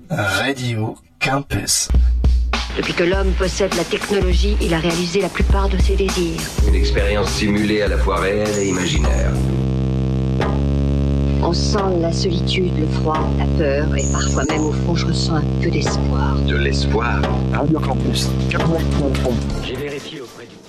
Radio Campus. Depuis que l'homme possède la technologie, il a réalisé la plupart de ses désirs. Une expérience simulée à la fois réelle et imaginaire. On sent la solitude, le froid, la peur, et parfois même au fond, je ressens un peu d'espoir. De l'espoir. Radio Campus. J'ai vérifié auprès du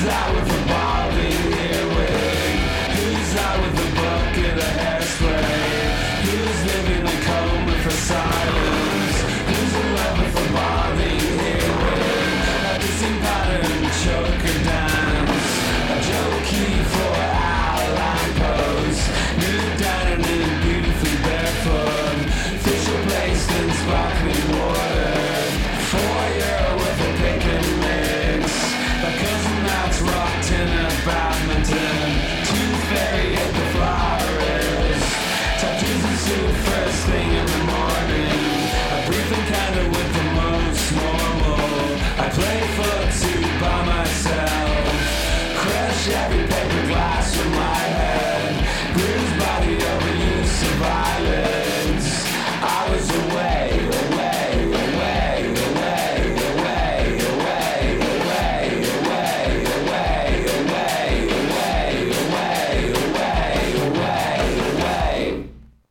out with a balding earwig? Who's out with a bucket of hairspray? Who's living in a coma for silence? Who's in love with a balding earwig? A kissing pattern choker dance, a jokey for outline pose, nude dining beautifully barefoot, fish placed in sparkling water, foyer with a bacon mix, a cousin that's rocked in a badminton, tooth fairy at the florist, tattoos and suit first thing in the morning, a brief encounter with the most normal, I play footsie by myself, crush every paper glass from my head, bruised body overuse of violence, I was away, away, away, away, away, away, away, away, away, away, away, away, away, away.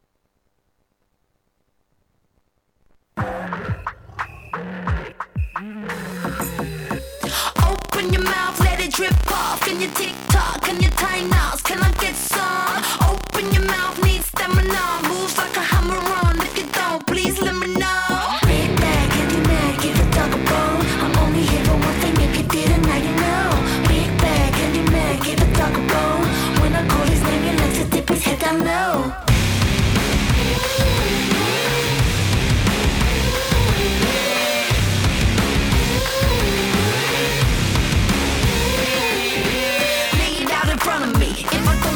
Open your mouth, let it drip off. Can you tick-tock, can you time knots? Can I get some? Open your mouth, need stamina. Moves like a hammer on. If you don't, please let me know. Big bag, candy man, give a dog a bone. I'm only here for one thing, if you didn't, now you know. Big bag, candy man, give a dog a bone. When I call his name, he likes to dip his head down low. Lay it out in front of me. If I go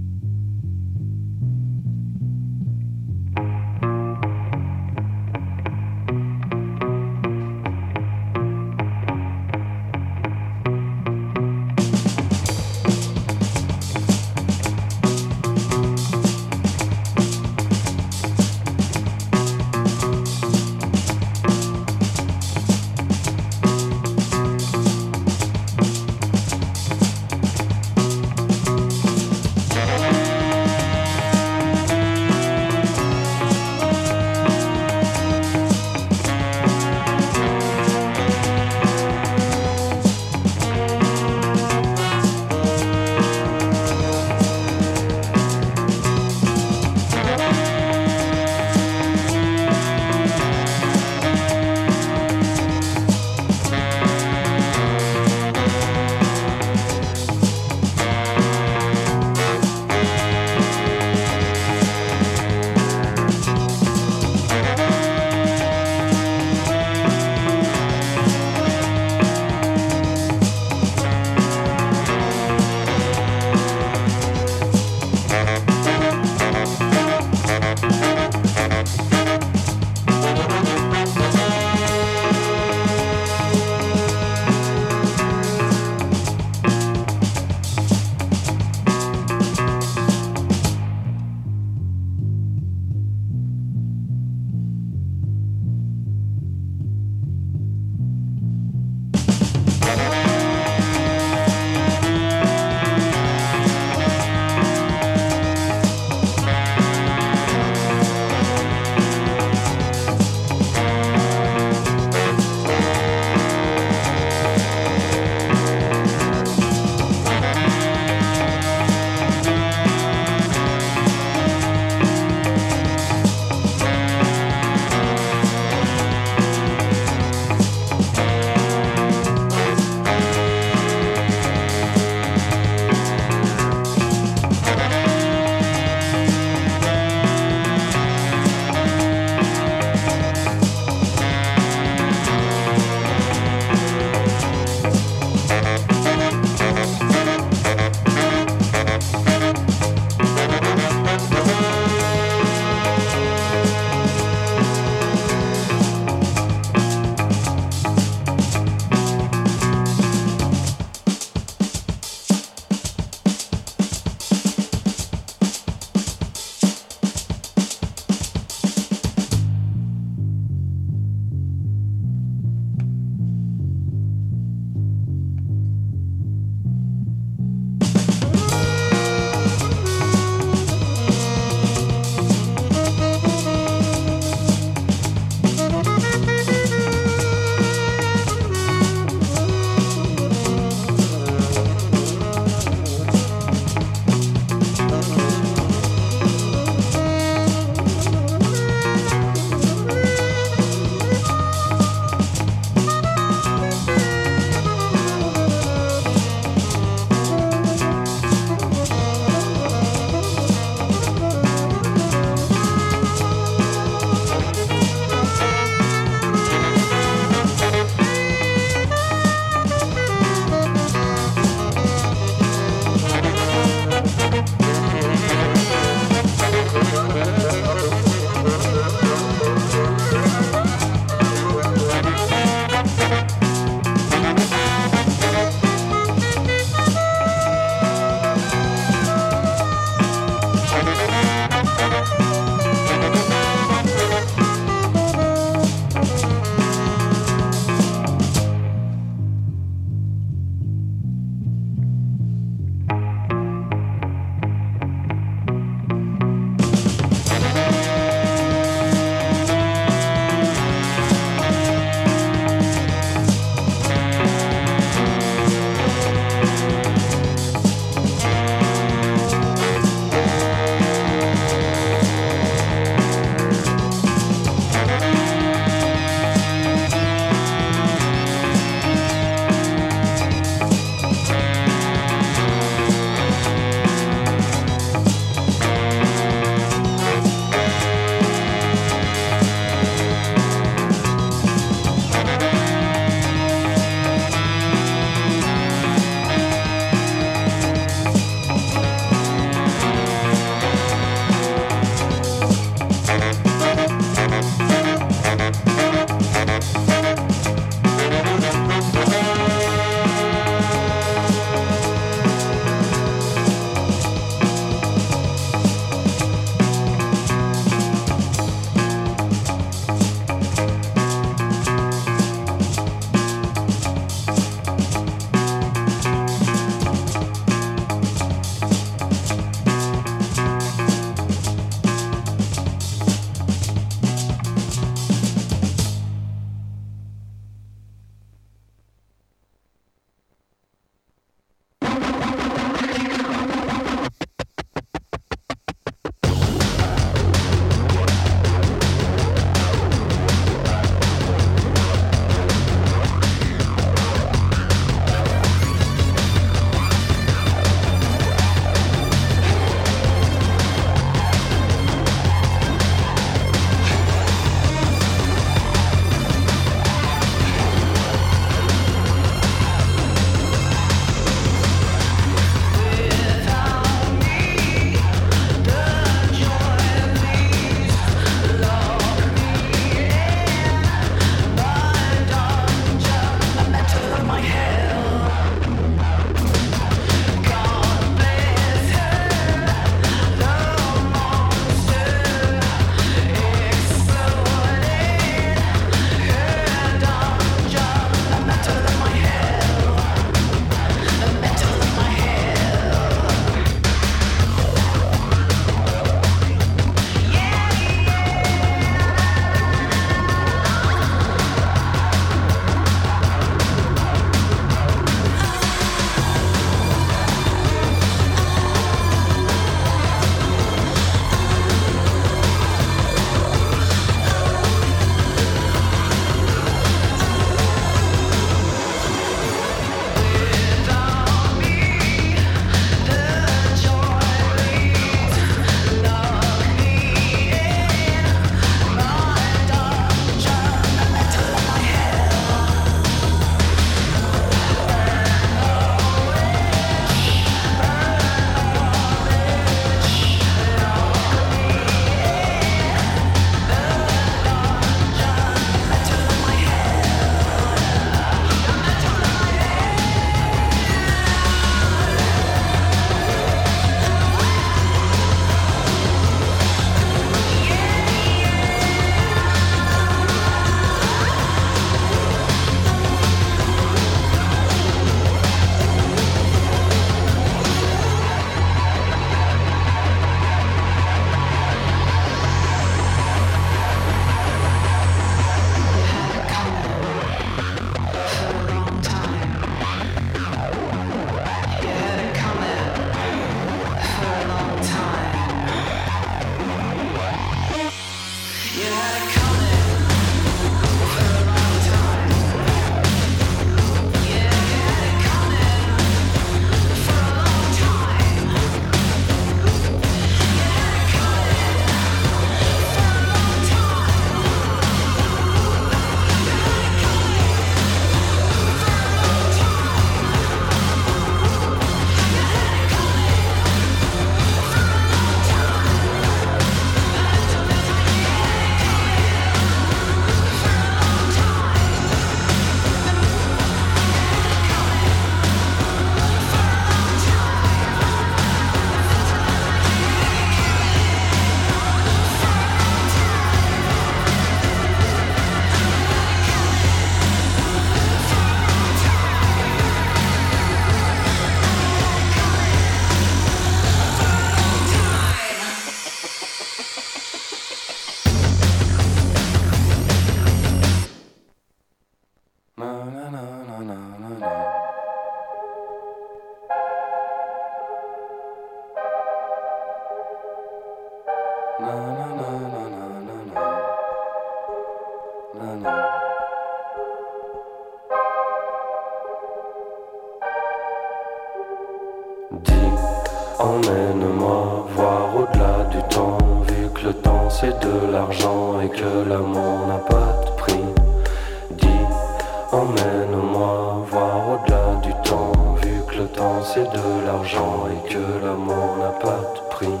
Emmène-moi voir au-delà du temps, vu que le temps c'est de l'argent et que l'amour n'a pas de prix. Dis, emmène-moi voir au-delà du temps, vu que le temps c'est de l'argent et que l'amour n'a pas de prix.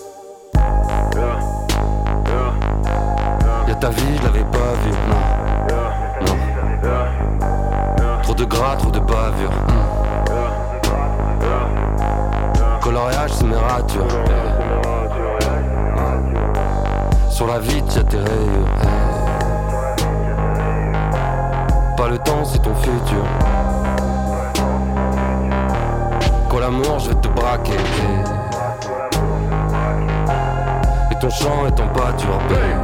Y'a ta vie, je l'avais pas vue, non, non. Trop de gras, trop de bavure. Coloriage, c'est mes ratures. Sur la vitre, y'a tes rayures. Pas le temps, c'est ton futur. Quoi l'amour, je vais te braquer. Et ton chant est en pâture.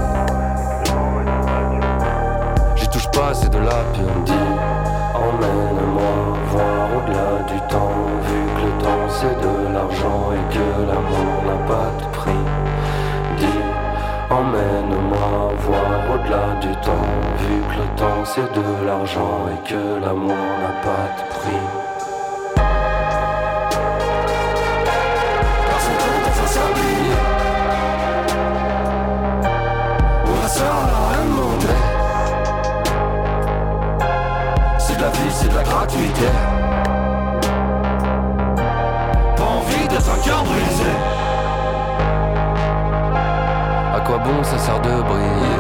J'y touche pas, c'est de la pure. Dis, emmène-moi voir au-delà du temps, vu que le temps c'est de l'argent et que l'amour n'a pas de prix. Dis, emmène-moi voir au-delà du temps, vu que le temps c'est de l'argent et que l'amour n'a pas de prix. Personne dans un sablier, on va se faire la monde. C'est de la vie, c'est de la gratuité. Pas envie d'être un cœur brisé. À quoi bon ça sert de briller?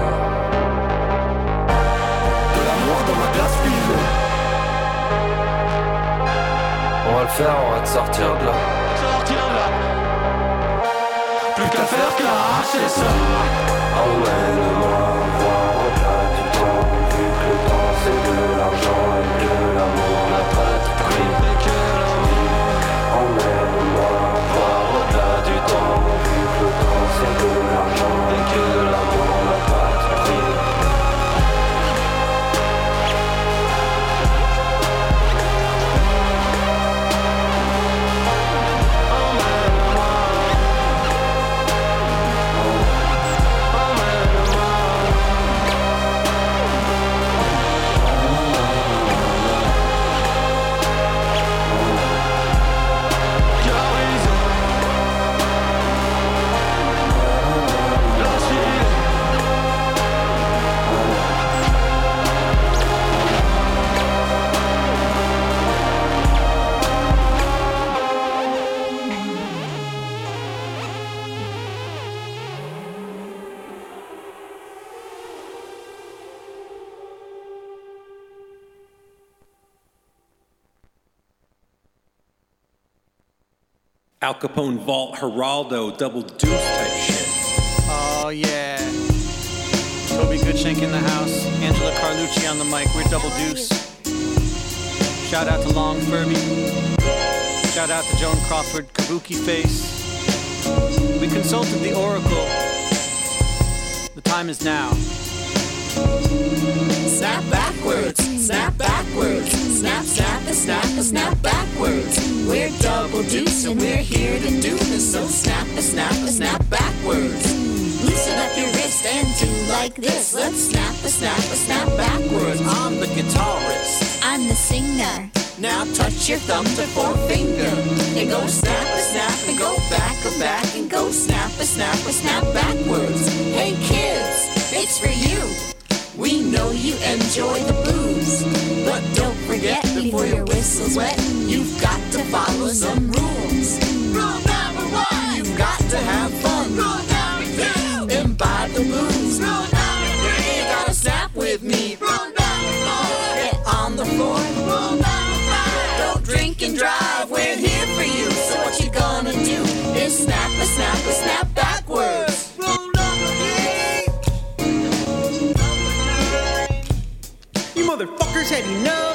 De l'amour dans ma glace pilée. On va le faire, on va te sortir de là. Plus qu'à faire qu'à arracher ça. Emmène-moi voir au-delà du temps, vu que le temps c'est de l'argent et que l'amour n'a pas de prix. Emmène-moi voir au-delà du temps, vu que le temps c'est de l'argent et que l'amour n'a pas de prix. Al Capone Vault, Geraldo, Double Deuce type shit. Oh yeah. Toby Goodshank in the house. Angela Carlucci on the mic. We're Double Deuce. Shout out to Long Furby. Shout out to Joan Crawford, Kabuki Face. We consulted the Oracle. The time is now. Snap backwards, snap backwards, snap, snap, and snap, and snap backwards. We're Double Deuce and we're here to do this, so snap, and snap, and snap backwards. Loosen up your wrist and do like this. Let's snap, and snap, and snap backwards. I'm the guitarist. I'm the singer. Now touch your thumb to forefinger. And go snap, and snap, and go back, and go snap, and snap, and snap backwards. Hey kids, it's for you. We know you enjoy the blues, but don't forget before your whistle's wet, you've got to follow some rules. Rule number 1, you've got to have fun. Rule number 2, imbibe the blues. Rule number 3, you gotta snap with me. Rule number 4, get on the floor. Rule number 5, don't drink and drive. We're here for you, so what you gonna do is snap, a snap, a snap backwards. Rule number 3. You motherfuckers had enough.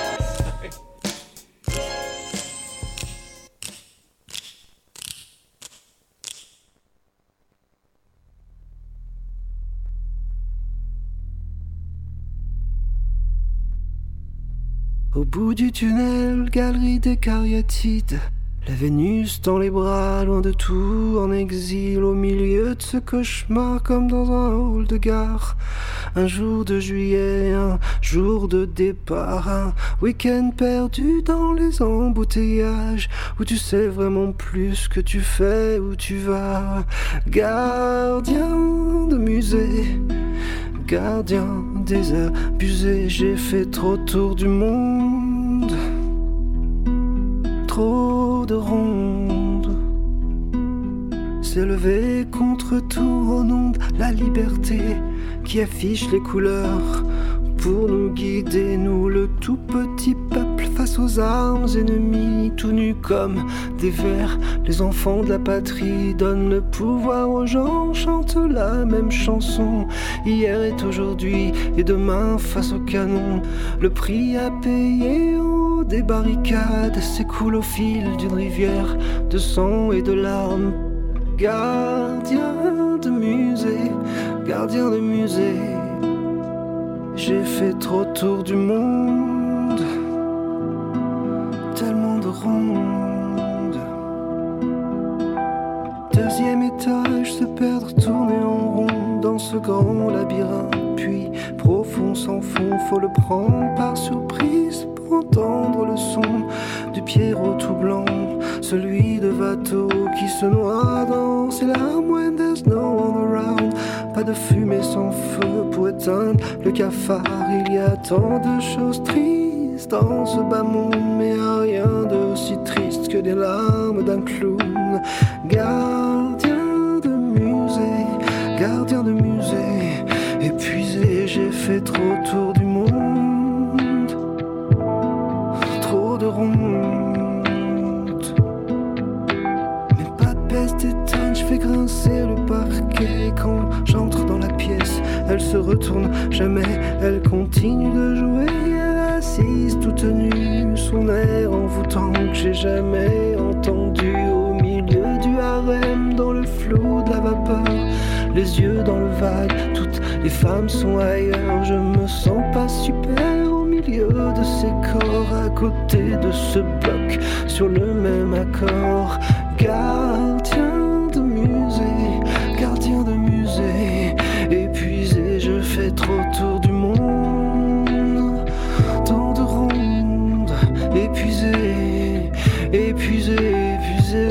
Au bout du tunnel, galerie des cariatides, La Vénus dans les bras, loin de tout, en exil, au milieu de ce cauchemar, comme dans un hall de gare. Un jour de juillet, un jour de départ, un week-end perdu dans les embouteillages, où tu sais vraiment plus ce que tu fais, où tu vas. Gardien de musée, gardien désabusé, j'ai fait trop tour du monde, trop de rondes, s'élever contre tout en ondes, la liberté qui affiche les couleurs pour nous guider, nous le tout petit peuple face aux armes ennemies, tout nus comme des vers. Les enfants de la patrie donnent le pouvoir aux gens, chantent la même chanson, hier est aujourd'hui et demain face au canon. Le prix à payer au des barricades s'écoule au fil d'une rivière de sang et de larmes. Gardien de musée, gardien de musée, j'ai fait trop tour du monde, tellement de rondes. Deuxième étage, se perdre, tourner en rond dans ce grand labyrinthe, puis profond sans fond, faut le prendre par surprise pour entendre le son du Pierrot tout blanc, celui de Watteau qui se noie dans ses larmes when there's no one around. Pas de fumée sans feu pour éteindre le cafard, il y a tant de choses tristes dans ce bas monde, mais rien d'aussi triste que des larmes d'un clown. Gardien de musée, gardien de musée, épuisé, j'ai fait trop tour du monde, trop de rondes. Mais pas de peste éteinte, je fais grincer le parquet quand j'entre dans la pièce. Elle se retourne jamais, elle continue de jouer, elle assise toute nue, son air envoûtant que j'ai jamais entendu. Au milieu du harem, dans le flou de la vapeur, les yeux dans le vague, toutes les femmes sont ailleurs. Je me sens pas super au milieu de ces corps, à côté de ce bloc, sur le même accord. Gardien de musée, gardien de musée, épuisé, je fais trop tour du monde, tant de rondes, épuisé, épuisé, épuisé.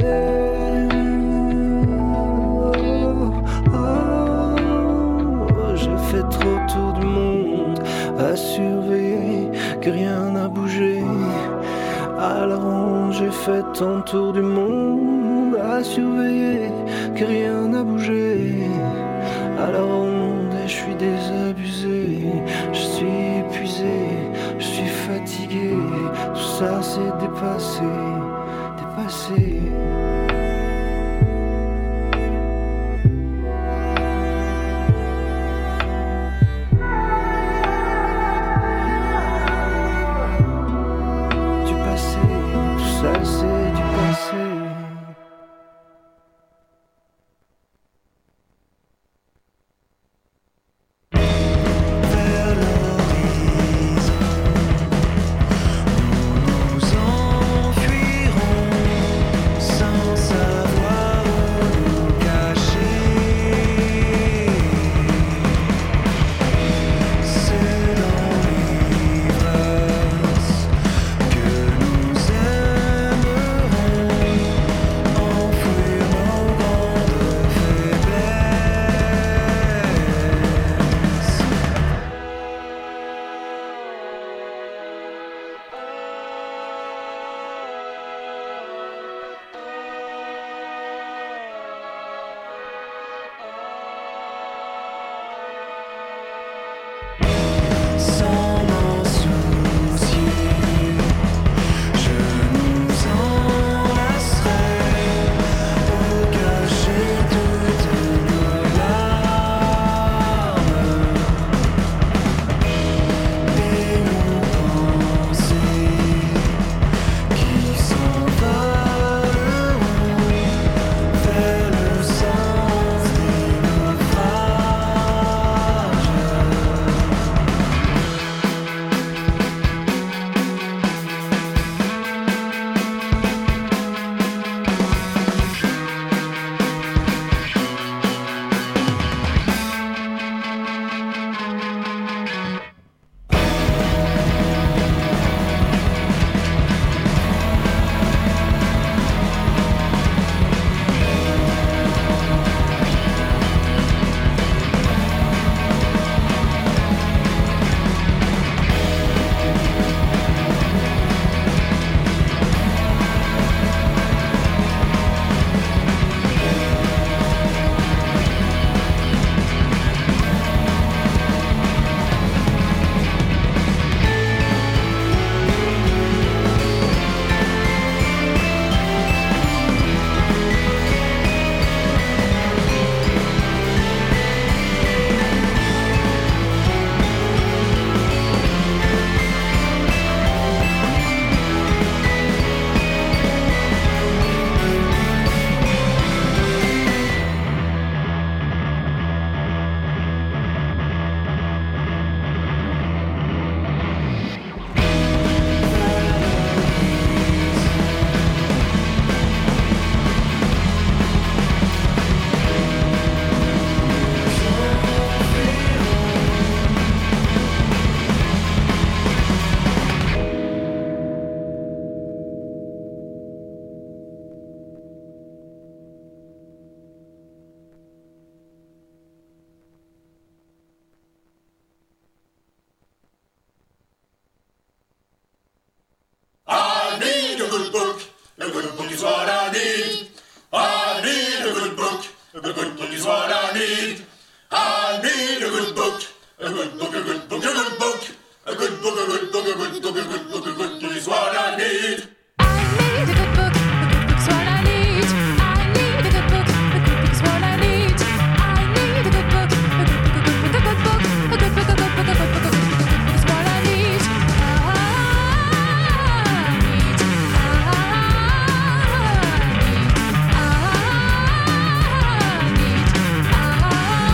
J'ai fait trop tour du monde, à surveiller que rien n'a bougé. À la ronde, j'ai fait tant tour du monde, à surveiller que rien n'a bougé. À la ronde, je suis désabusé, je suis épuisé, je suis fatigué. Tout ça c'est dépassé, dépassé. Nous enfuirons A good book is what I need. I need a good book. A good book is what I need. I need a good book. A good book, a good book, a good book. A good book, a good book, a good book, a good book, a good book is what I need. I need a good book. A good book's what I need. I need a good book. A good book is what I need. I need a good book. A good book, a good book, a good book. A good book, a good book, a good book, a good book, a good book is what I need. I need.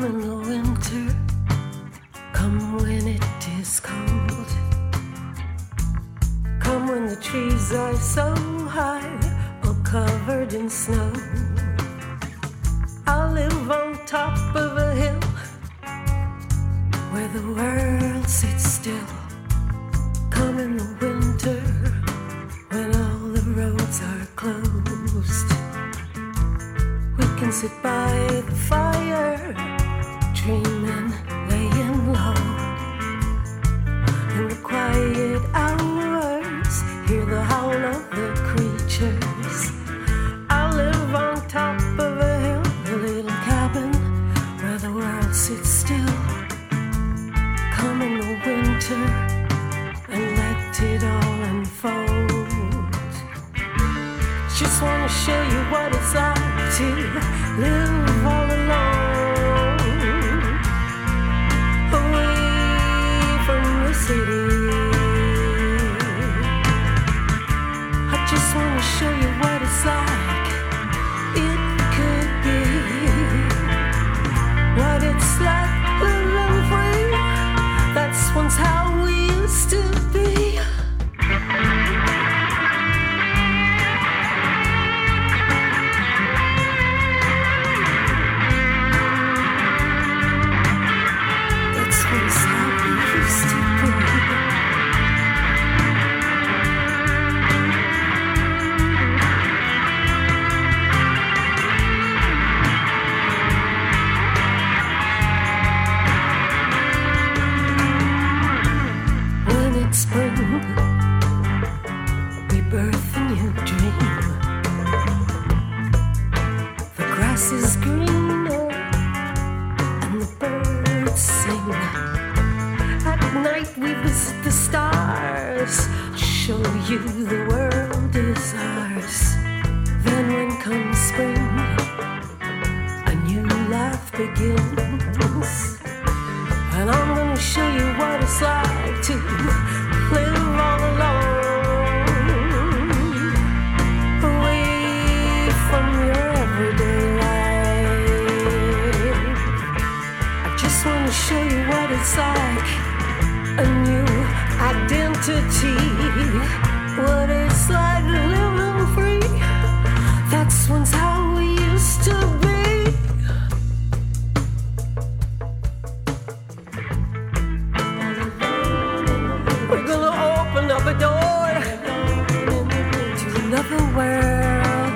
Come in the winter, come when it is cold. Come when the trees are so high, all covered in snow. I live on top of a hill where the world sits still. Come in the winter when all the roads are closed. We can sit by the fire, dreaming, laying low. In the quiet hours, hear the howl of the creatures. I live on top of a hill, a little cabin where the world sits still. Come in the winter and let it all unfold. Just wanna show you what it's like to live all alone, away from the city. I just wanna show you what it's like it could be, what it's like living free. That's once how we used to be. That's once how we used to be. Spring, we birth a new dream. The grass is greener and the birds sing. At night we visit the stars, show you the world is ours. Then when comes spring, a new life begins. And I'm gonna show you what it's like to live all alone, away from your everyday life. I just wanna show you what it's like, a new identity, what it's like living free. That's once how we used to be. Up a door to another world,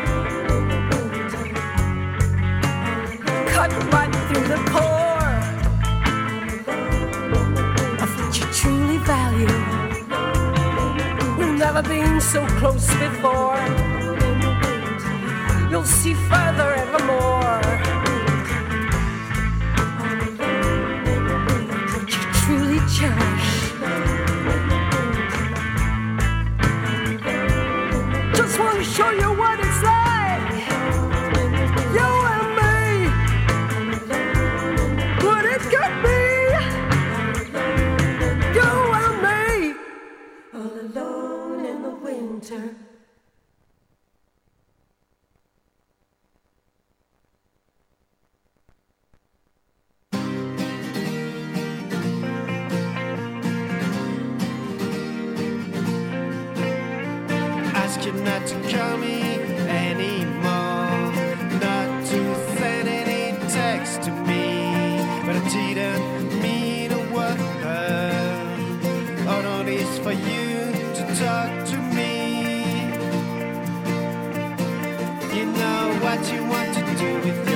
cut right through the core of what you truly value. We've never been so close before. You'll see further evermore. What you truly cherish. Just want to show you what it's like, you and me, what it could be, you and me, all alone in the winter. Ask you not to call me anymore, not to send any text to me, but I didn't mean a word. All on is for you to talk to me. You know what you want to do with